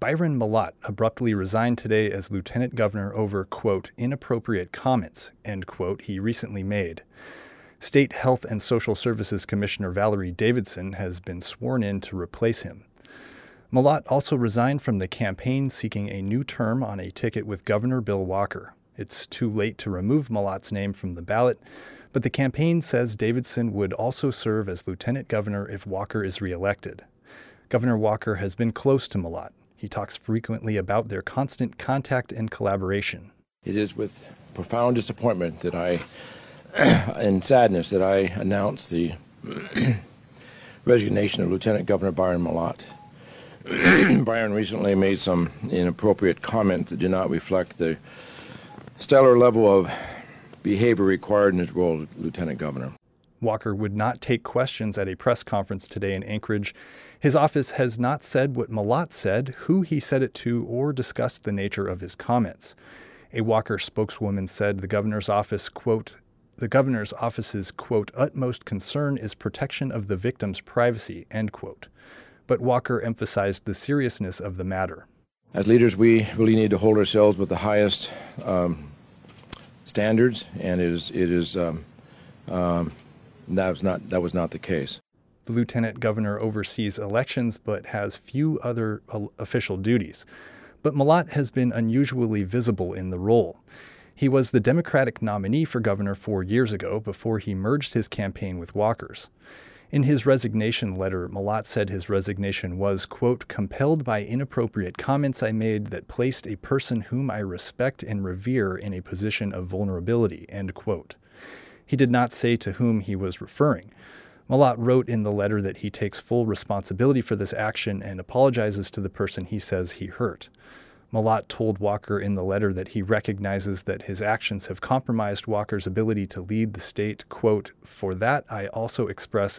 Byron Mallott abruptly resigned today as lieutenant governor over, quote, inappropriate comments, end quote, he recently made. State Health and Social Services Commissioner Valerie Davidson has been sworn in to replace him. Mallott also resigned from the campaign seeking a new term on a ticket with Governor Bill Walker. It's too late to remove Mallott's name from the ballot, but the campaign says Davidson would also serve as lieutenant governor if Walker is reelected. Governor Walker has been close to Mallott. He talks frequently about their constant contact and collaboration. It is with profound disappointment that and sadness that I announce the resignation of Lieutenant Governor Byron Mallott. Byron recently made some inappropriate comments that do not reflect the stellar level of behavior required in his role as Lieutenant Governor. Walker would not take questions at a press conference today in Anchorage. His office has not said what Mallott said, who he said it to, or discussed the nature of his comments. A Walker spokeswoman said the governor's office, quote, the governor's office's, quote, utmost concern is protection of the victim's privacy, end quote. But Walker emphasized the seriousness of the matter. As leaders, we really need to hold ourselves with the highest standards, and that was not the case. The lieutenant governor oversees elections but has few other official duties. But Mallott has been unusually visible in the role. He was the Democratic nominee for governor 4 years ago before he merged his campaign with Walker's. In his resignation letter, Mallott said his resignation was, quote, compelled by inappropriate comments I made that placed a person whom I respect and revere in a position of vulnerability, end quote. He did not say to whom he was referring. Mallott wrote in the letter that he takes full responsibility for this action and apologizes to the person he says he hurt. Mallott told Walker in the letter that he recognizes that his actions have compromised Walker's ability to lead the state, quote, for that I also express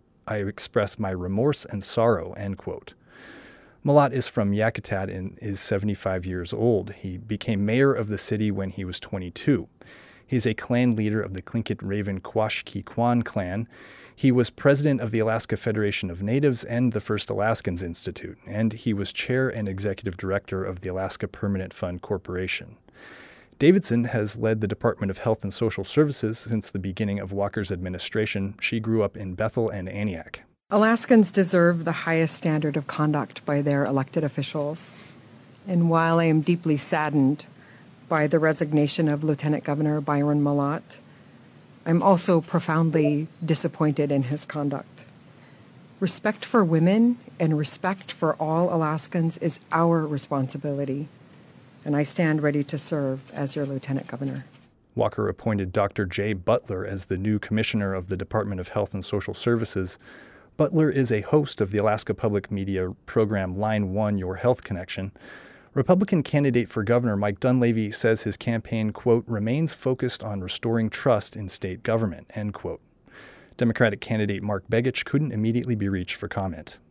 my remorse and sorrow, end quote. Mallott is from Yakutat and is 75 years old. He became mayor of the city when he was 22. He's a clan leader of the Tlingit-Raven Quashkee-Kwan clan. He was president of the Alaska Federation of Natives and the First Alaskans Institute, and he was chair and executive director of the Alaska Permanent Fund Corporation. Davidson has led the Department of Health and Social Services since the beginning of Walker's administration. She grew up in Bethel and Aniak. Alaskans deserve the highest standard of conduct by their elected officials. And while I am deeply saddened by the resignation of Lieutenant Governor Byron Mallott, I'm also profoundly disappointed in his conduct. Respect for women and respect for all Alaskans is our responsibility, and I stand ready to serve as your Lieutenant Governor. Walker appointed Dr. Jay Butler as the new commissioner of the Department of Health and Social Services. Butler is a host of the Alaska Public Media program Line 1 Your Health Connection. Republican candidate for governor Mike Dunleavy says his campaign, quote, remains focused on restoring trust in state government, end quote. Democratic candidate Mark Begich couldn't immediately be reached for comment.